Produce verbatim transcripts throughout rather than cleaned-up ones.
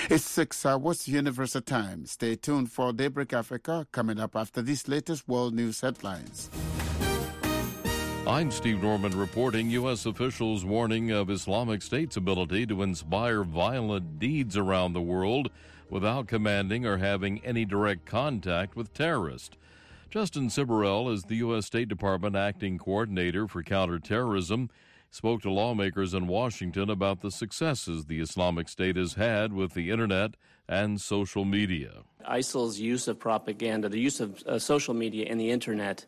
It's six hours, Universal Time. Stay tuned for Daybreak Africa, coming up after these latest world news headlines. I'm Steve Norman reporting. U S officials warning of Islamic State's ability to inspire violent deeds around the world without commanding or having any direct contact with terrorists. Justin Siberel is the U S State Department acting coordinator for counterterrorism. Spoke to lawmakers in Washington about the successes the Islamic State has had with the internet and social media. ISIL's use of propaganda, the use of uh, social media and the internet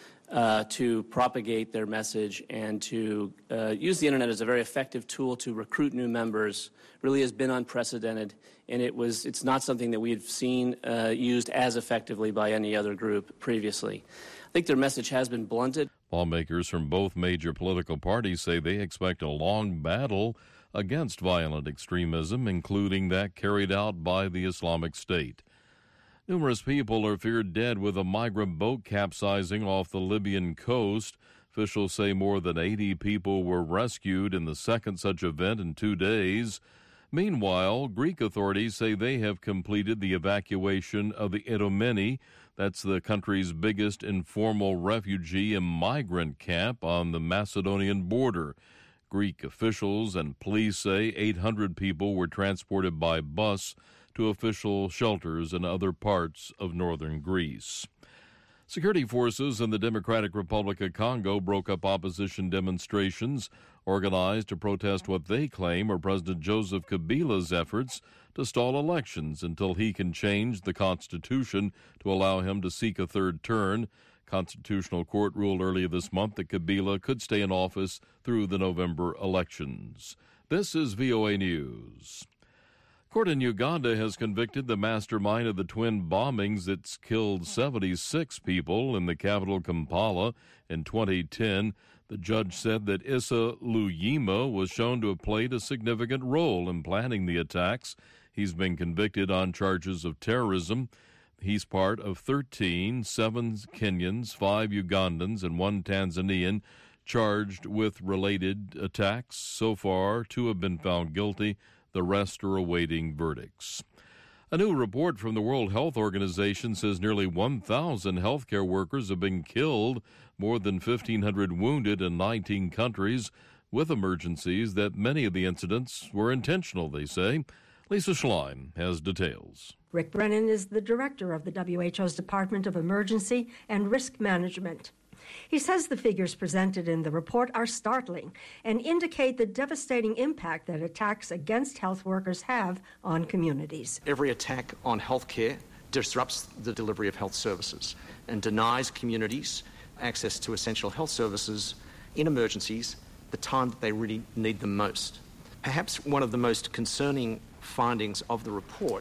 uh, to propagate their message and to uh, use the internet as a very effective tool to recruit new members really has been unprecedented, and it was it's not something that we've seen uh, used as effectively by any other group previously. I think their message has been blunted. Lawmakers from both major political parties say they expect a long battle against violent extremism, including that carried out by the Islamic State. Numerous people are feared dead with a migrant boat capsizing off the Libyan coast. Officials say more than eighty people were rescued in the second such event in two days. Meanwhile, Greek authorities say they have completed the evacuation of the Idomeni. That's the country's biggest informal refugee and migrant camp on the Macedonian border. Greek officials and police say eight hundred people were transported by bus to official shelters in other parts of northern Greece. Security forces in the Democratic Republic of Congo broke up opposition demonstrations organized to protest what they claim are President Joseph Kabila's efforts to stall elections until he can change the Constitution to allow him to seek a third term. Constitutional Court ruled earlier this month that Kabila could stay in office through the November elections. This is V O A News. Court in Uganda has convicted the mastermind of the twin bombings that killed seventy-six people in the capital Kampala in twenty ten. The judge said that Issa Luyima was shown to have played a significant role in planning the attacks. He's been convicted on charges of terrorism. He's part of thirteen, seven Kenyans, five Ugandans, and one Tanzanian charged with related attacks. So far, two have been found guilty. The rest are awaiting verdicts. A new report from the World Health Organization says nearly one thousand healthcare workers have been killed, more than fifteen hundred wounded in nineteen countries, with emergencies that many of the incidents were intentional, they say. Lisa Schlein has details. Rick Brennan is the director of the W H O's Department of Emergency and Risk Management. He says the figures presented in the report are startling and indicate the devastating impact that attacks against health workers have on communities. Every attack on healthcare disrupts the delivery of health services and denies communities access to essential health services in emergencies the time that they really need them most. Perhaps one of the most concerning findings of the report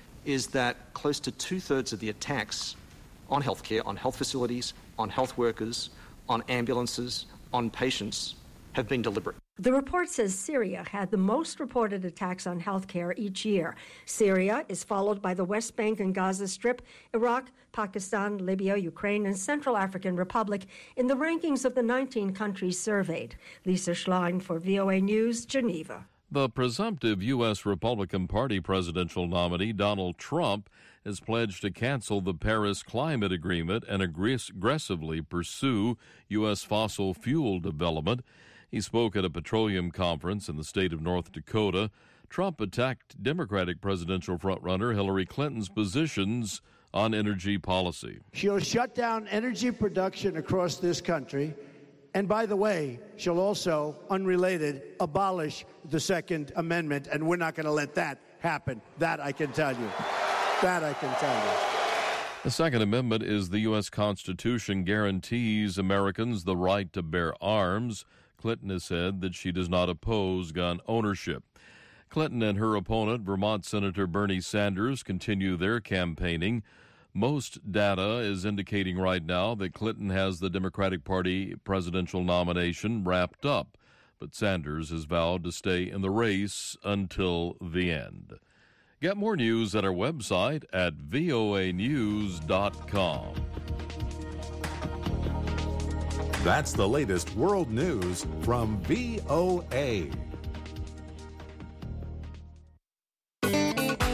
is that close to two-thirds of the attacks on healthcare, on health facilities, on health workers, on ambulances, on patients, have been deliberate. The report says Syria had the most reported attacks on healthcare each year. Syria is followed by the West Bank and Gaza Strip, Iraq, Pakistan, Libya, Ukraine, and Central African Republic in the rankings of the nineteen countries surveyed. Lisa Schlein for V O A News, Geneva. The presumptive U S Republican Party presidential nominee, Donald Trump, has pledged to cancel the Paris Climate Agreement and aggressively pursue U S fossil fuel development. He spoke at a petroleum conference in the state of North Dakota. Trump attacked Democratic presidential frontrunner Hillary Clinton's positions on energy policy. She'll shut down energy production across this country. And by the way, she'll also, unrelated, abolish the Second Amendment, and we're not going to let that happen. That I can tell you. That I can tell you. The Second Amendment is the U S Constitution guarantees Americans the right to bear arms. Clinton has said that she does not oppose gun ownership. Clinton and her opponent, Vermont Senator Bernie Sanders, continue their campaigning. Most data is indicating right now that Clinton has the Democratic Party presidential nomination wrapped up, but Sanders has vowed to stay in the race until the end. Get more news at our website at V O A news dot com. That's the latest world news from V O A.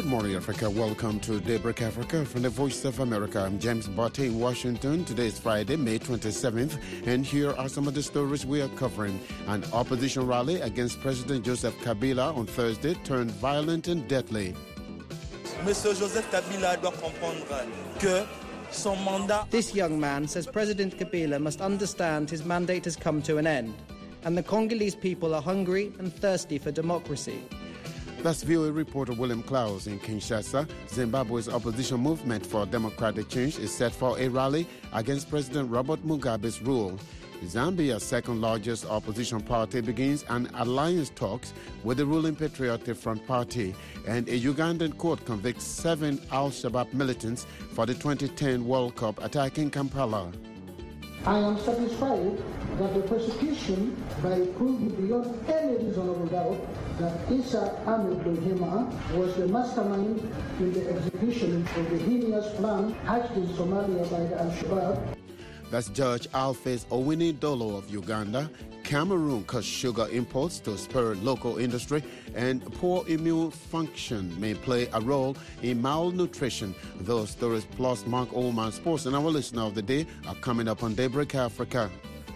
morning, Africa. Welcome to Daybreak Africa from the Voice of America. I'm James Botte in Washington. Today is Friday, May twenty-seventh, and here are some of the stories we are covering. An opposition rally against President Joseph Kabila on Thursday turned violent and deadly. Monsieur Joseph Kabila doit comprendre que son mandat. This young man says President Kabila must understand his mandate has come to an end, and the Congolese people are hungry and thirsty for democracy. That's V O A reporter William Klaus in Kinshasa. Zimbabwe's opposition movement for democratic change is set for a rally against President Robert Mugabe's rule. Zambia's second-largest opposition party begins an alliance talks with the ruling Patriotic Front Party, and a Ugandan court convicts seven Al-Shabaab militants for the twenty ten World Cup attack in Kampala. I am satisfied that the prosecution, by proving beyond any reasonable doubt that Issa Ahmed Bohima was the mastermind in the execution of the heinous plan hatched in Somalia by the Al-Shabaab. That's Judge Alphonse Owini Dolo of Uganda. Cameroon cuts sugar imports to spur local industry, and poor immune function may play a role in malnutrition. Those stories plus Mark Oldman Sports and our listener of the day are coming up on Daybreak Africa.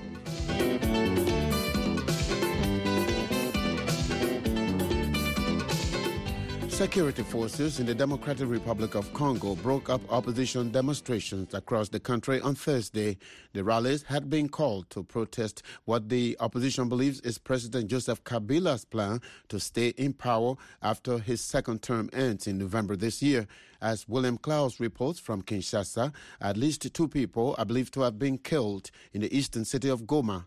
Security forces in the Democratic Republic of Congo broke up opposition demonstrations across the country on Thursday. The rallies had been called to protest what the opposition believes is President Joseph Kabila's plan to stay in power after his second term ends in November this year. As William Klaus reports from Kinshasa, at least two people are believed to have been killed in the eastern city of Goma.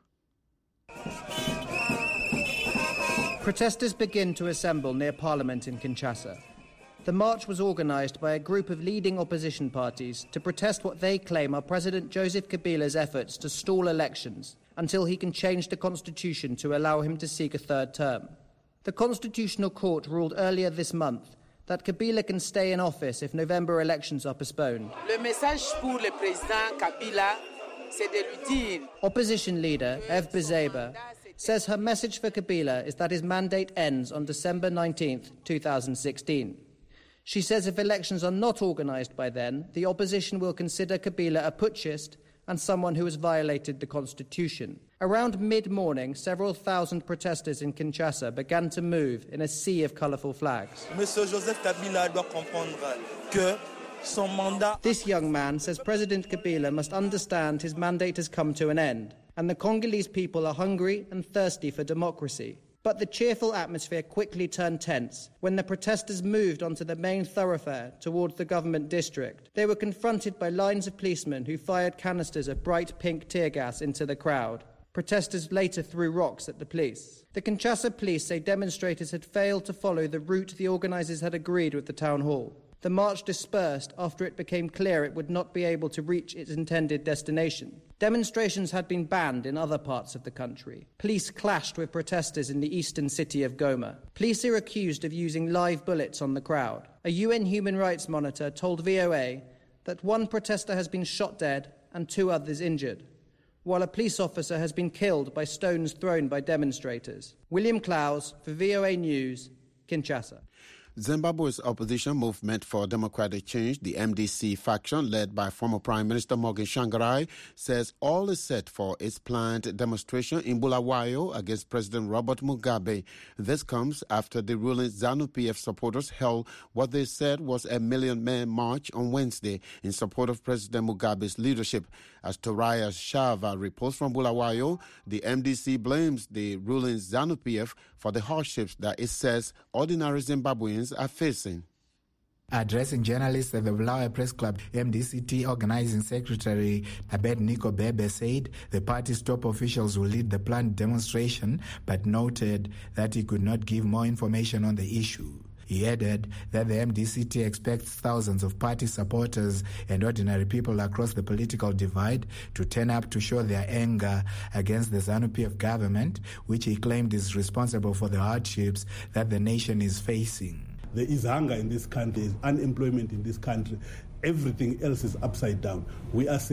Protesters begin to assemble near Parliament in Kinshasa. The march was organised by a group of leading opposition parties to protest what they claim are President Joseph Kabila's efforts to stall elections until he can change the constitution to allow him to seek a third term. The Constitutional Court ruled earlier this month that Kabila can stay in office if November elections are postponed. Le message pour le président Kabila, c'est de lui dire. Opposition leader Ev Bezeba says her message for Kabila is that his mandate ends on December nineteenth, twenty sixteen. She says if elections are not organised by then, the opposition will consider Kabila a putschist and someone who has violated the constitution. Around mid-morning, several thousand protesters in Kinshasa began to move in a sea of colourful flags. Monsieur Joseph Kabila doit comprendre que son mandat. This young man says President Kabila must understand his mandate has come to an end, and the Congolese people are hungry and thirsty for democracy. But the cheerful atmosphere quickly turned tense when the protesters moved onto the main thoroughfare towards the government district. They were confronted by lines of policemen who fired canisters of bright pink tear gas into the crowd. Protesters later threw rocks at the police. The Kinshasa police say demonstrators had failed to follow the route the organisers had agreed with the town hall. The march dispersed after it became clear it would not be able to reach its intended destination. Demonstrations had been banned in other parts of the country. Police clashed with protesters in the eastern city of Goma. Police are accused of using live bullets on the crowd. A U N human rights monitor told V O A that one protester has been shot dead and two others injured, while a police officer has been killed by stones thrown by demonstrators. William Klaus for V O A News, Kinshasa. Zimbabwe's opposition movement for democratic change, the M D C faction led by former Prime Minister Morgan Tsvangirai, says all is set for its planned demonstration in Bulawayo against President Robert Mugabe. This comes after the ruling ZANU-P F supporters held what they said was a million-man march on Wednesday in support of President Mugabe's leadership. As Toraya Shava reports from Bulawayo, the M D C blames the ruling ZANU-P F for the hardships that it says ordinary Zimbabweans are facing. Addressing journalists at the Bulawayo Press Club, M D C T Organizing Secretary Abednego Bebe said the party's top officials will lead the planned demonstration, but noted that he could not give more information on the issue. He added that the M D C T expects thousands of party supporters and ordinary people across the political divide to turn up to show their anger against the ZANU-P F government, which he claimed is responsible for the hardships that the nation is facing. There is hunger in this country, there is unemployment in this country. Everything else is upside down. We are saying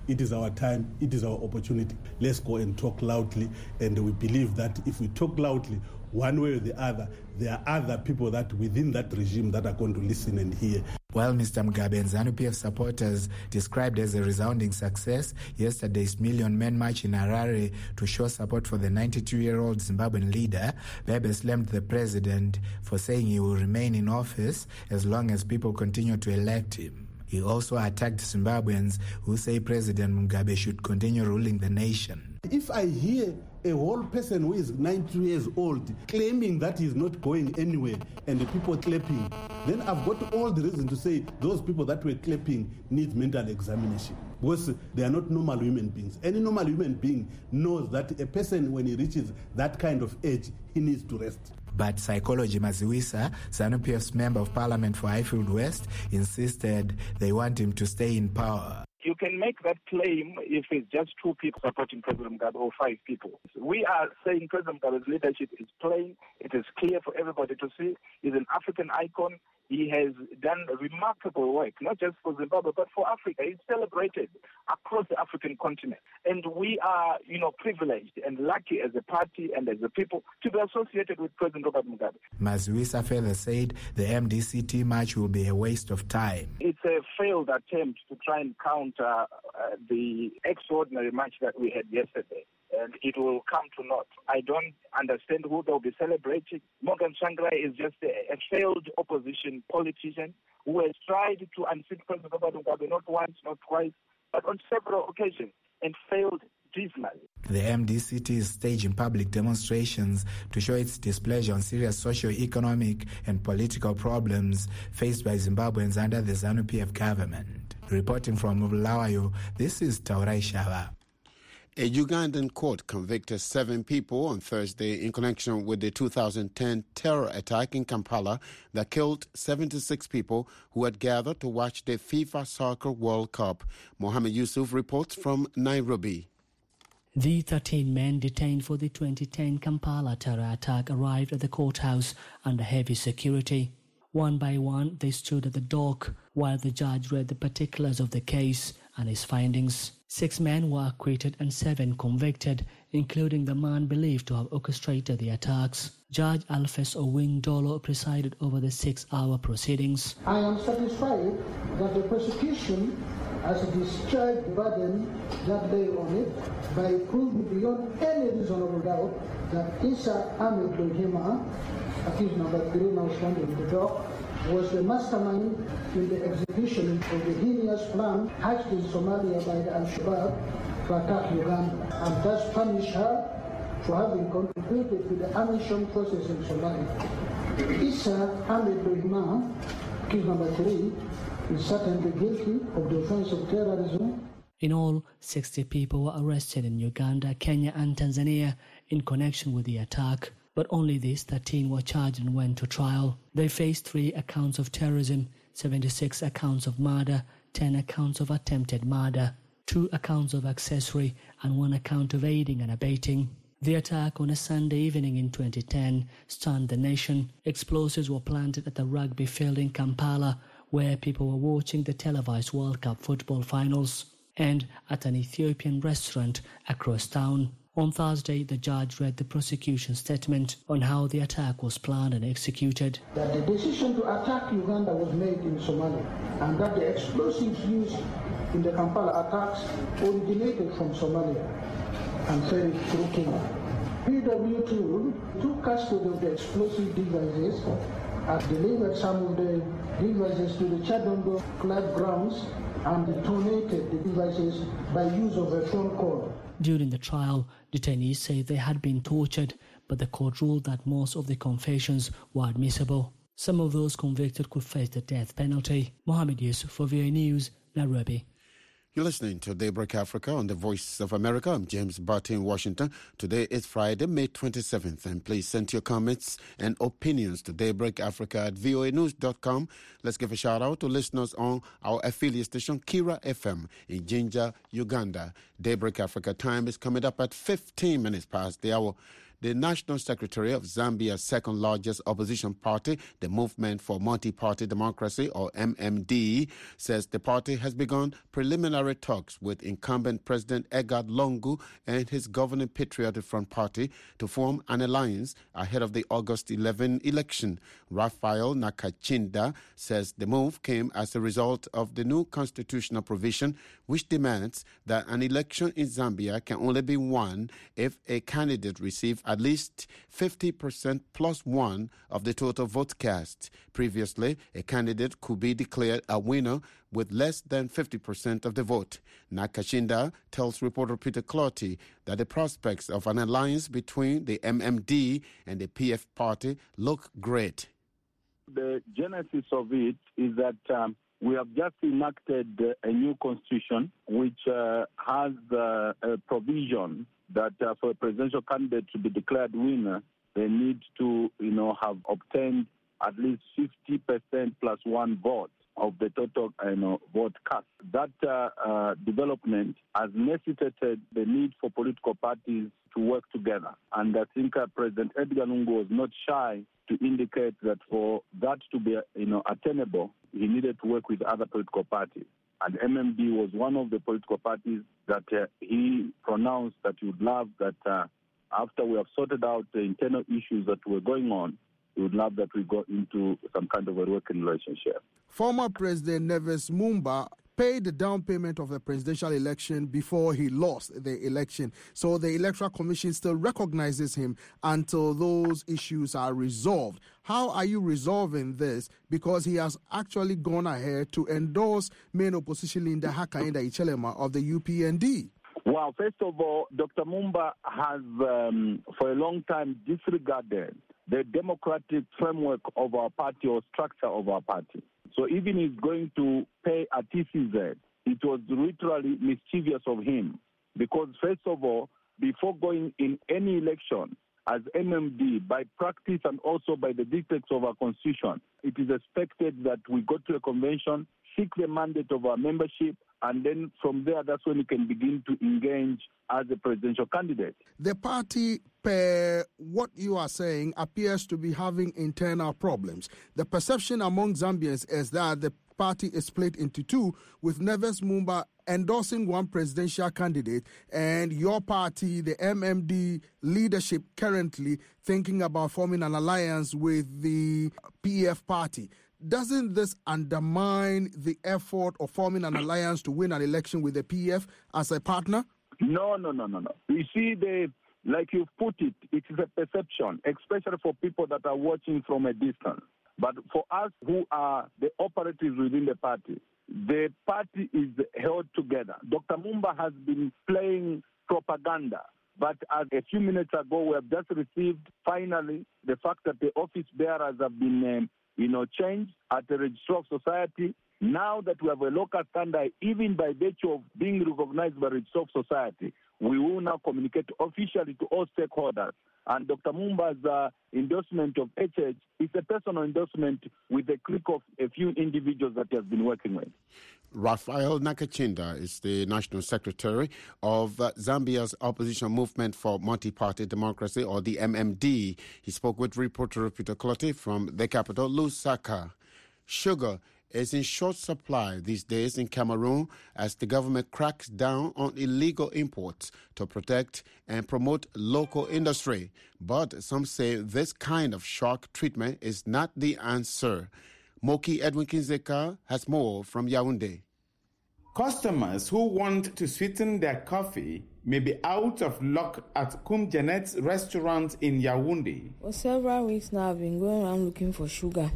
it is our time, it is our opportunity. Let's go and talk loudly, and we believe that if we talk loudly, one way or the other, there are other people that within that regime that are going to listen and hear. While Mister Mugabe and ZANU-P F supporters described as a resounding success yesterday's Million Men March in Harare to show support for the ninety-two-year-old Zimbabwean leader, Bebe slammed the president for saying he will remain in office as long as people continue to elect him. He also attacked Zimbabweans who say President Mugabe should continue ruling the nation. If I hear a whole person who is ninety years old claiming that he's not going anywhere and the people clapping, then I've got all the reason to say those people that were clapping need mental examination, because they are not normal human beings. Any normal human being knows that a person, when he reaches that kind of age, he needs to rest. But Psychology Maziwisa, ZANU-P F's member of parliament for Highfield West, insisted they want him to stay in power. You can make that claim if it's just two people supporting President Mugabe or five people. We are saying President Mugabe's leadership is plain. It is clear for everybody to see. He's an African icon. He has done remarkable work, not just for Zimbabwe, but for Africa. He's celebrated across the African continent. And we are, you know, privileged and lucky as a party and as a people to be associated with President Robert Mugabe. Maziwisa further said the M D C T march will be a waste of time. It's a failed attempt to try and counter uh, the extraordinary march that we had yesterday. And it will come to naught. I don't understand who they'll be celebrating. Morgan Tsvangirai is just a, a failed opposition politician who has tried to unseat President Robert Mugabe not once, not twice, but on several occasions, and failed dismally. The M D C T is staging public demonstrations to show its displeasure on serious socio-economic and political problems faced by Zimbabweans under the ZANU-P F government. Reporting from Bulawayo, this is Taurai Shava. A Ugandan court convicted seven people on Thursday in connection with the two thousand ten terror attack in Kampala that killed seventy-six people who had gathered to watch the FIFA Soccer World Cup. Mohammed Yusuf reports from Nairobi. The thirteen men detained for the twenty ten Kampala terror attack arrived at the courthouse under heavy security. One by one, they stood at the dock while the judge read the particulars of the case and his findings. Six men were acquitted and seven convicted, including the man believed to have orchestrated the attacks. Judge Alphonse Owindolo presided over the six-hour proceedings. I am satisfied that the prosecution has discharged the burden that lay on it by proving beyond any reasonable doubt that Issa Ahmed Lohima, accused number three now standing in the dock, was the mastermind in the execution of the heinous plan hatched in Somalia by the Al-Shabaab to attack Uganda, and thus punish her for having contributed to the ammunition process in Somalia. Issa Ahmed Lohima, accused number three, is certainly guilty of the offense of terrorism. In all, sixty people were arrested in Uganda, Kenya and Tanzania in connection with the attack. But only these thirteen were charged and went to trial. They faced three accounts of terrorism, seventy-six accounts of murder, ten accounts of attempted murder, two accounts of accessory, and one account of aiding and abetting. The attack on a Sunday evening in twenty ten stunned the nation. Explosives were planted at the rugby field in Kampala, where people were watching the televised World Cup football finals, and at an Ethiopian restaurant across town. On Thursday, the judge read the prosecution statement on how the attack was planned and executed. That the decision to attack Uganda was made in Somalia, and that the explosives used in the Kampala attacks originated from Somalia and ferried through Kenya. P W two took custody of the explosive devices and delivered some of the devices to the Chadondo club grounds and detonated the devices by use of a phone call. During the trial, detainees say they had been tortured, but the court ruled that most of the confessions were admissible. Some of those convicted could face the death penalty. Mohammed Yusuf for V O A News, Nairobi. You're listening to Daybreak Africa on the Voice of America. I'm James Barton in Washington. Today is Friday, May twenty-seventh, and please send your comments and opinions to Daybreak Africa at V O A news dot com. Let's give a shout out to listeners on our affiliate station, Kira F M in Jinja, Uganda. Daybreak Africa time is coming up at fifteen minutes past the hour. The National Secretary of Zambia's second largest opposition party, the Movement for Multi-Party Democracy, or M M D, says the party has begun preliminary talks with incumbent President Edgar Lungu and his governing Patriotic Front Party to form an alliance ahead of the August eleventh election. Raphael Nakachinda says the move came as a result of the new constitutional provision which demands that an election in Zambia can only be won if a candidate receives at least fifty percent plus one of the total vote cast. Previously, a candidate could be declared a winner with less than fifty percent of the vote. Nakachinda tells reporter Peter Clotty that the prospects of an alliance between the M M D and the P F party look great. The genesis of it is that um, we have just enacted uh, a new constitution which uh, has uh, a provision that uh, for a presidential candidate to be declared winner, they need to, you know, have obtained at least fifty percent plus one vote of the total, you know, vote cast. That uh, uh, development has necessitated the need for political parties to work together. And I think uh, President Edgar Lungu was not shy to indicate that for that to be, you know, attainable, he needed to work with other political parties. And M M D was one of the political parties that uh, he pronounced that he would love that uh, after we have sorted out the internal issues that were going on, he would love that we go into some kind of a working relationship. Former President Neves Mumba paid the down payment of the presidential election before he lost the election. So the Electoral Commission still recognizes him until those issues are resolved. How are you resolving this? Because he has actually gone ahead to endorse main opposition leader Hakainde Hichilema of the U P N D. Well, first of all, Doctor Mumba has um, for a long time disregarded the democratic framework of our party or structure of our party. So even he's going to pay a T C Z, it was literally mischievous of him. Because first of all, before going in any election, as M M D, by practice and also by the dictates of our constitution, it is expected that we go to a convention, seek the mandate of our membership, and then from there, that's when we can begin to engage as a presidential candidate. The party, per what you are saying, appears to be having internal problems. The perception among Zambians is that the party is split into two, with Neves Mumba endorsing one presidential candidate and your party, the M M D leadership, currently thinking about forming an alliance with the P F party. Doesn't this undermine the effort of forming an alliance to win an election with the P F as a partner? No, no, no, no, no. You see, the like you put it, it is a perception, especially for people that are watching from a distance. But for us who are the operatives within the party, the party is held together. Doctor Mumba has been playing propaganda. But as a few minutes ago, we have just received, finally, the fact that the office bearers have been um, you know, changed at the Registrar of Society. Now that we have a local standard, even by virtue of being recognized by the Registrar of Society, we will now communicate officially to all stakeholders. And Doctor Mumba's uh, endorsement of H H is a personal endorsement with a clique of a few individuals that he has been working with. Raphael Nakachinda is the National Secretary of uh, Zambia's Opposition Movement for Multi-Party Democracy, or the M M D. He spoke with reporter Peter Clotty from the capital, Lusaka. Sugar is in short supply these days in Cameroon as the government cracks down on illegal imports to protect and promote local industry. But some say this kind of shark treatment is not the answer. Moki Edwin Kinzeka has more from Yaoundé. Customers who want to sweeten their coffee may be out of luck at Kum Janet's restaurant in Yaoundé. For several weeks now, I've been going around looking for sugar.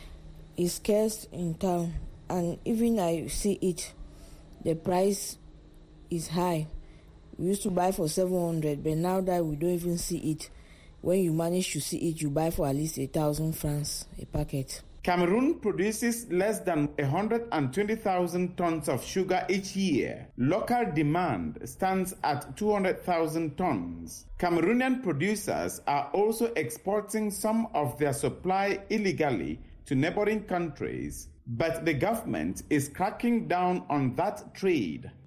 It's scarce in town, and even I see it, the price is high. We used to buy for seven hundred, but now that we don't even see it, when you manage to see it, you buy for at least a thousand francs a packet. Cameroon produces less than one hundred twenty thousand tons of sugar each year. Local demand stands at two hundred thousand tons. Cameroonian producers are also exporting some of their supply illegally to neighboring countries, but the government is cracking down on that trade.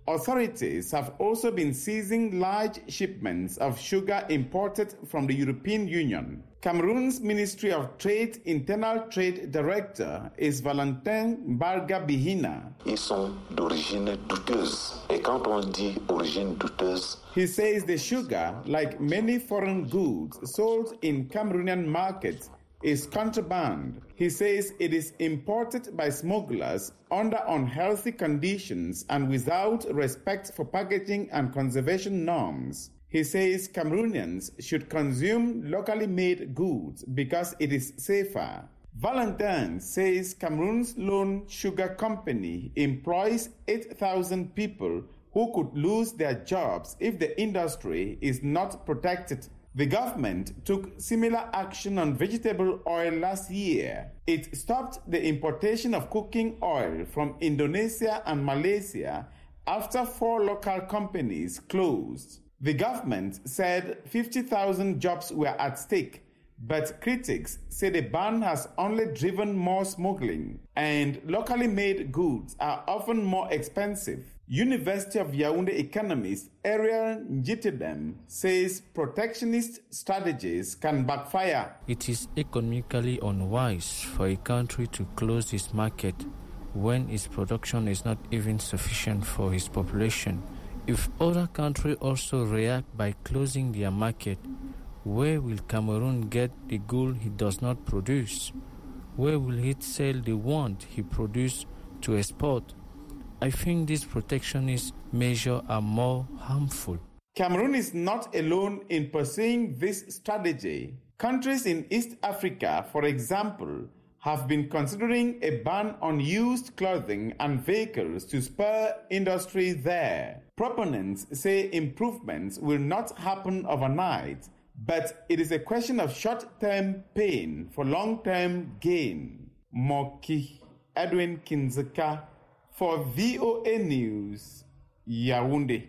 Authorities have also been seizing large shipments of sugar imported from the European Union. Cameroon's Ministry of Trade Internal Trade Director is Valentin Barga Bihina. Ils sont d'origine douteuse. Et quand on dit origine douteuse, he says the sugar, like many foreign goods sold in Cameroonian markets, is contraband. He says it is imported by smugglers under unhealthy conditions and without respect for packaging and conservation norms. He says Cameroonians should consume locally made goods because it is safer. Valentin says Cameroon's Lone Sugar Company employs eight thousand people who could lose their jobs if the industry is not protected. The government took similar action on vegetable oil last year. It stopped the importation of cooking oil from Indonesia and Malaysia after four local companies closed. The government said fifty thousand jobs were at stake, but critics say the ban has only driven more smuggling, and locally made goods are often more expensive. University of Yaoundé economist Ariel Njitedem says protectionist strategies can backfire. It is economically unwise for a country to close its market when its production is not even sufficient for its population. If other countries also react by closing their market, where will Cameroon get the gold he does not produce? Where will he sell the one he produces to export? I think these protectionist measures are more harmful. Cameroon is not alone in pursuing this strategy. Countries in East Africa, for example, have been considering a ban on used clothing and vehicles to spur industry there. Proponents say improvements will not happen overnight, but it is a question of short-term pain for long-term gain. Moki Edwin Kinzeka for V O A News, Yaoundé.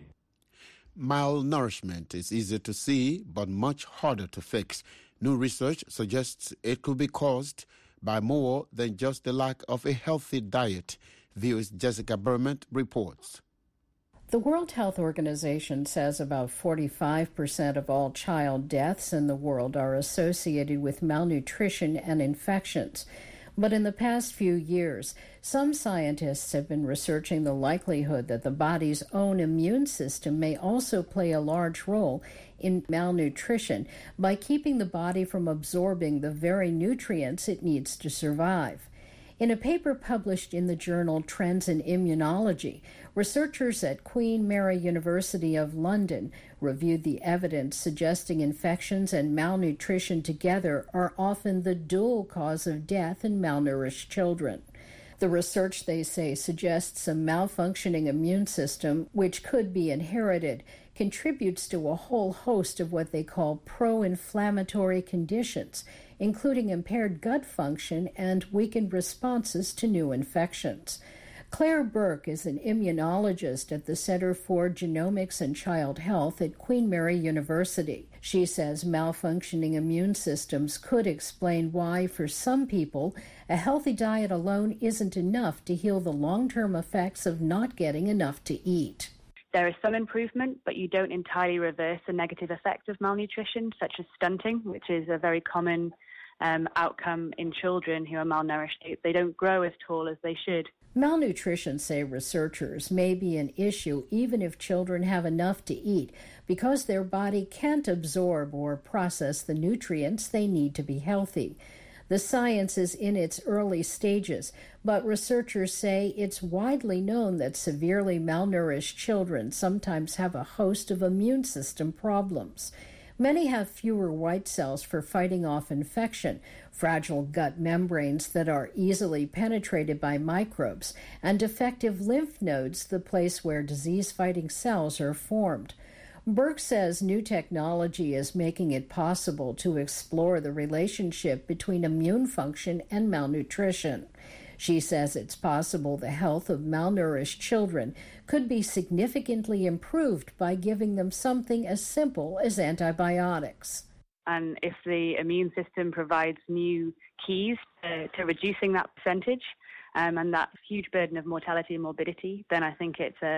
Malnourishment is easy to see, but much harder to fix. New research suggests it could be caused by more than just the lack of a healthy diet. V O's Jessica Berman reports. The World Health Organization says about forty-five percent of all child deaths in the world are associated with malnutrition and infections. But in the past few years, some scientists have been researching the likelihood that the body's own immune system may also play a large role in malnutrition by keeping the body from absorbing the very nutrients it needs to survive. In a paper published in the journal Trends in Immunology, researchers at Queen Mary University of London reviewed the evidence suggesting infections and malnutrition together are often the dual cause of death in malnourished children. The research, they say, suggests a malfunctioning immune system, which could be inherited, contributes to a whole host of what they call pro-inflammatory conditions, including impaired gut function and weakened responses to new infections. Claire Burke is an immunologist at the Center for Genomics and Child Health at Queen Mary University. She says malfunctioning immune systems could explain why, for some people, a healthy diet alone isn't enough to heal the long-term effects of not getting enough to eat. There is some improvement, but you don't entirely reverse the negative effects of malnutrition, such as stunting, which is a very common um, outcome in children who are malnourished. They, they don't grow as tall as they should. Malnutrition, say researchers, may be an issue even if children have enough to eat because their body can't absorb or process the nutrients they need to be healthy. The science is in its early stages, but researchers say it's widely known that severely malnourished children sometimes have a host of immune system problems. Many have fewer white cells for fighting off infection, fragile gut membranes that are easily penetrated by microbes, and defective lymph nodes, the place where disease-fighting cells are formed. Burke says new technology is making it possible to explore the relationship between immune function and malnutrition. She says it's possible the health of malnourished children could be significantly improved by giving them something as simple as antibiotics. And if the immune system provides new keys to, to reducing that percentage um, and that huge burden of mortality and morbidity, then I think it's a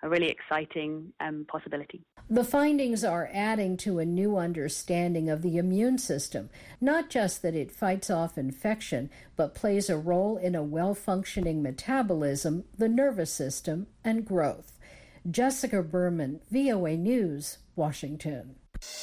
a really exciting um, possibility. The findings are adding to a new understanding of the immune system, not just that it fights off infection, but plays a role in a well-functioning metabolism, the nervous system, and growth. Jessica Berman, V O A News, Washington.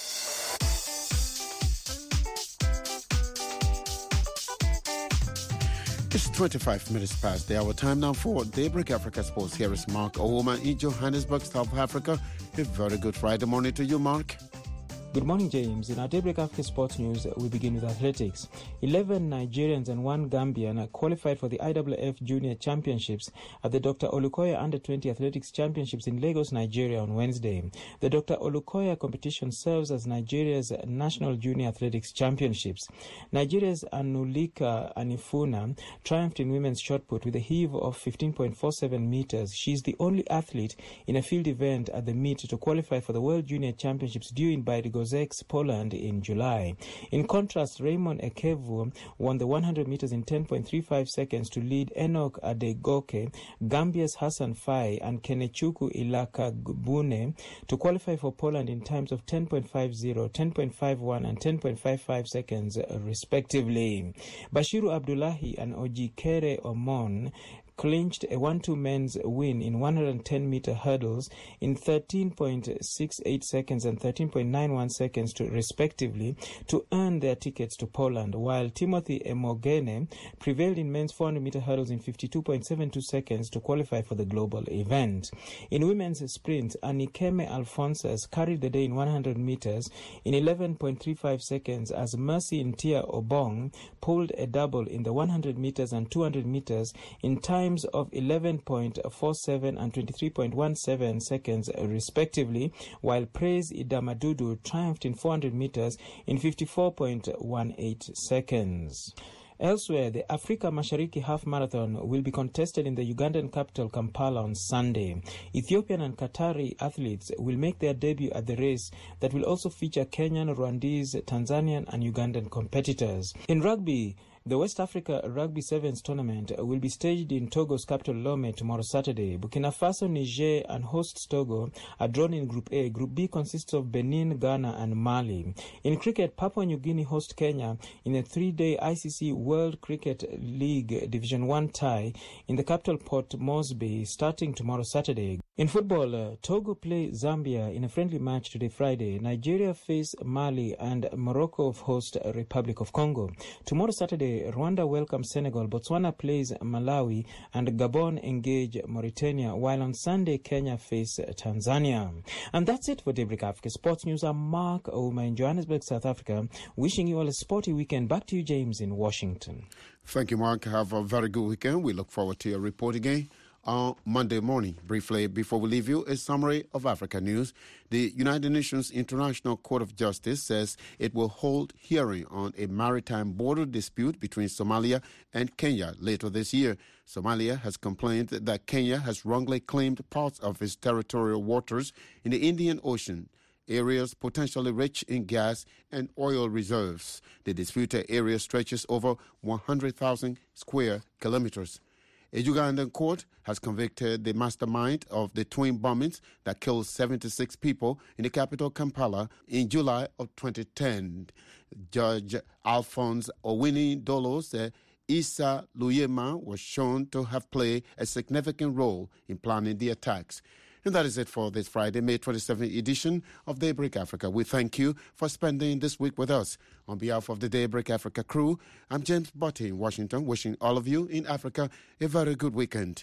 It's twenty-five minutes past the hour. Time now for Daybreak Africa Sports. Here is Mark Owoma in Johannesburg, South Africa. A very good Friday morning to you, Mark. Good morning, James. In our Daybreak Africa Sports News, we begin with athletics. Eleven Nigerians and one Gambian qualified for the I W F Junior Championships at the Doctor Olukoya Under twenty Athletics Championships in Lagos, Nigeria on Wednesday. The Doctor Olukoya competition serves as Nigeria's National Junior Athletics Championships. Nigeria's Anulika Anifuna triumphed in women's shot put with a heave of fifteen point four seven meters. She is the only athlete in a field event at the meet to qualify for the World Junior Championships due in Bydgoszcz, Poland in July. In contrast, Raymond Ekevu won the one hundred meters in ten point three five seconds to lead Enoch Adegoke, Gambia's Hassan Faye, and Kenechukwu Ilakagbune to qualify for Poland in times of ten point five zero, ten point five one, and ten point five five seconds, respectively. Bashiru Abdullahi and Ojikere Omon clinched a one two men's win in one hundred ten meter hurdles in thirteen point six eight seconds and thirteen point nine one seconds to respectively to earn their tickets to Poland, while Timothy Emogene prevailed in men's four hundred meter hurdles in fifty-two point seven two seconds to qualify for the global event. In women's sprint, Anikeme Alphonsas carried the day in one hundred meters in eleven point three five seconds as Mercy Ntia Obong pulled a double in the one hundred meters and two hundred meters in time of eleven point four seven and twenty-three point one seven seconds respectively, while Praise Idamadudu triumphed in four hundred meters in fifty-four point one eight seconds. Elsewhere, the Africa Mashariki Half Marathon will be contested in the Ugandan capital Kampala on Sunday. Ethiopian and Qatari athletes will make their debut at the race that will also feature Kenyan, Rwandese, Tanzanian and Ugandan competitors. In rugby, the West Africa Rugby Sevens tournament will be staged in Togo's capital Lome tomorrow Saturday. Burkina Faso, Niger and hosts Togo are drawn in Group A. Group B consists of Benin, Ghana and Mali. In cricket, Papua New Guinea host Kenya in a three-day I C C World Cricket League Division one tie in the capital Port Moresby starting tomorrow Saturday. In football, uh, Togo play Zambia in a friendly match today Friday. Nigeria face Mali and Morocco host Republic of Congo. Tomorrow Saturday, Rwanda welcomes Senegal, Botswana plays Malawi, and Gabon engage Mauritania, while on Sunday, Kenya face Tanzania. And that's it for Daybreak Africa Sports News. I'm Mark Ouma in Johannesburg, South Africa, wishing you all a sporty weekend. Back to you, James, in Washington. Thank you, Mark. Have a very good weekend. We look forward to your report again on Monday morning. Briefly, before we leave you, a summary of Africa news. The United Nations International Court of Justice says it will hold hearing on a maritime border dispute between Somalia and Kenya later this year. Somalia has complained that Kenya has wrongly claimed parts of its territorial waters in the Indian Ocean, areas potentially rich in gas and oil reserves. The disputed area stretches over one hundred thousand square kilometers. A Ugandan court has convicted the mastermind of the twin bombings that killed seventy-six people in the capital Kampala in July of twenty ten. Judge Alphonse Owini Dolo said Issa Luyema was shown to have played a significant role in planning the attacks. And that is it for this Friday, May twenty-seventh edition of Daybreak Africa. We thank you for spending this week with us. On behalf of the Daybreak Africa crew, I'm James Botti in Washington, wishing all of you in Africa a very good weekend.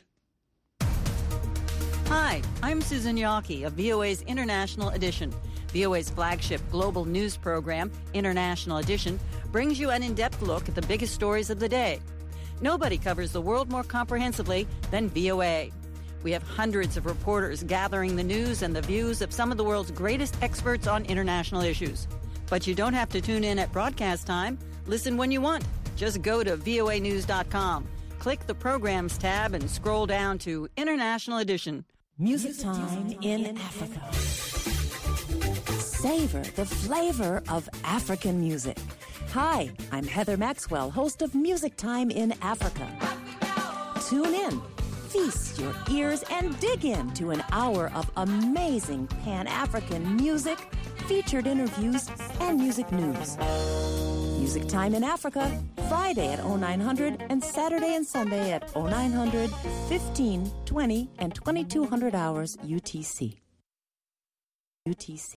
Hi, I'm Susan Yawkey of V O A's International Edition. V O A's flagship global news program, International Edition, brings you an in-depth look at the biggest stories of the day. Nobody covers the world more comprehensively than V O A. We have hundreds of reporters gathering the news and the views of some of the world's greatest experts on international issues. But you don't have to tune in at broadcast time. Listen when you want. Just go to V O A news dot com. Click the Programs tab and scroll down to International Edition. Music Time in Africa. Savor the flavor of African music. Hi, I'm Heather Maxwell, host of Music Time in Africa. Tune in. Feast your ears and dig into an hour of amazing Pan-African music, featured interviews, and music news. Music Time in Africa, Friday at oh nine hundred and Saturday and Sunday at oh nine hundred, fifteen, twenty, and twenty-two hundred hours U T C. U T C.